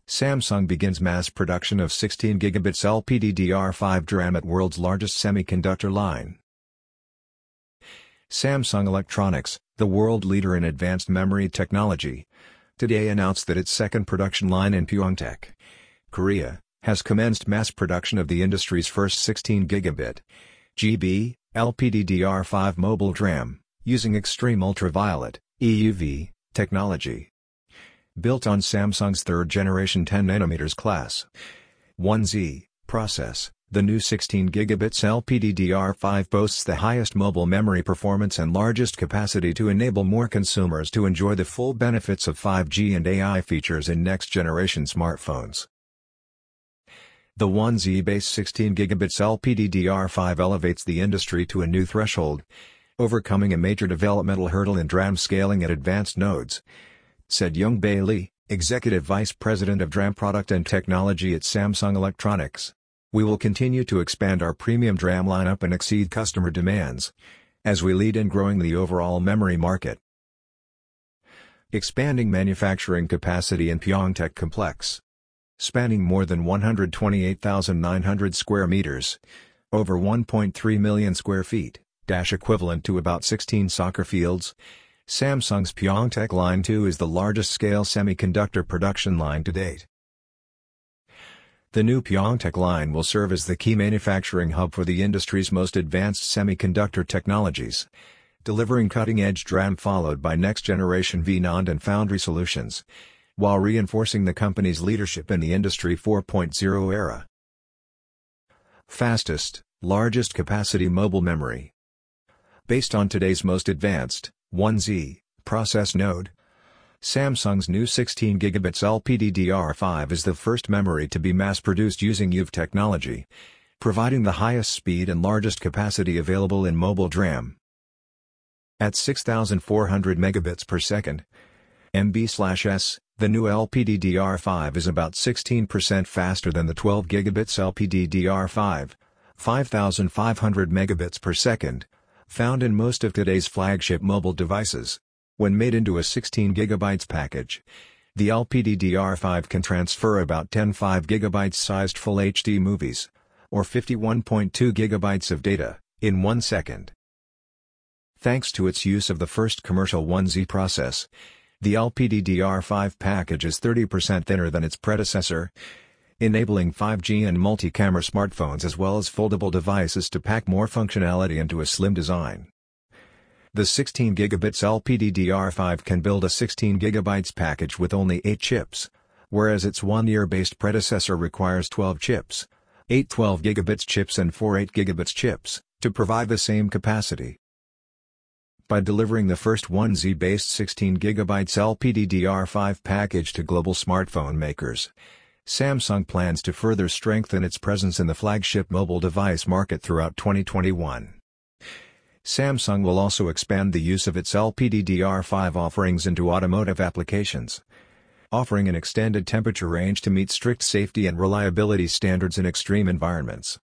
Samsung begins mass production of 16 gigabits LPDDR5 DRAM at world's largest semiconductor line. Samsung Electronics, the world leader in advanced memory technology, today announced that its second production line in Pyeongtaek, Korea, has commenced mass production of the industry's first 16 gigabit GB LPDDR5 mobile DRAM, using extreme ultraviolet EUV technology. Built on Samsung's third-generation 10nm class 1Z process, the new 16 gigabits LPDDR5 boasts the highest mobile memory performance and largest capacity to enable more consumers to enjoy the full benefits of 5G and AI features in next-generation smartphones. The 1Z-based 16 gigabits LPDDR5 elevates the industry to a new threshold, overcoming a major developmental hurdle in DRAM scaling at advanced nodes, said Young-Bae Lee, Executive Vice President of DRAM Product and Technology at Samsung Electronics. We will continue to expand our premium DRAM lineup and exceed customer demands, as we lead in growing the overall memory market. Expanding manufacturing capacity in Pyeongtaek Complex. Spanning more than 128,900 square meters, over 1.3 million square feet, equivalent to about 16 soccer fields, Samsung's Pyeongtaek Line 2 is the largest scale semiconductor production line to date. The new Pyeongtaek line will serve as the key manufacturing hub for the industry's most advanced semiconductor technologies, delivering cutting-edge DRAM followed by next-generation V-NAND and foundry solutions, while reinforcing the company's leadership in the Industry 4.0 era. Fastest, largest capacity mobile memory. Based on today's most advanced 1Z process node, Samsung's new 16 gigabits LPDDR5 is the first memory to be mass-produced using EUV technology, providing the highest speed and largest capacity available in mobile DRAM. At 6,400 megabits per second (MB/s), the new LPDDR5 is about 16% faster than the 12 gigabits LPDDR5, 5,500 megabits per second, found in most of today's flagship mobile devices. When made into a 16 GB package, the LPDDR5 can transfer about 10 5 GB sized Full HD movies, or 51.2 GB of data, in 1 second. Thanks to its use of the first commercial 1Z process, the LPDDR5 package is 30% thinner than its predecessor, enabling 5G and multi-camera smartphones as well as foldable devices to pack more functionality into a slim design. The 16 gigabits LPDDR5 can build a 16 GB package with only 8 chips, whereas its 1-year-based predecessor requires 12 chips, 8 12 gigabits chips and 4 8 gigabits chips, to provide the same capacity. By delivering the first 1Z-based 16 GB LPDDR5 package to global smartphone makers, Samsung plans to further strengthen its presence in the flagship mobile device market throughout 2021. Samsung will also expand the use of its LPDDR5 offerings into automotive applications, offering an extended temperature range to meet strict safety and reliability standards in extreme environments.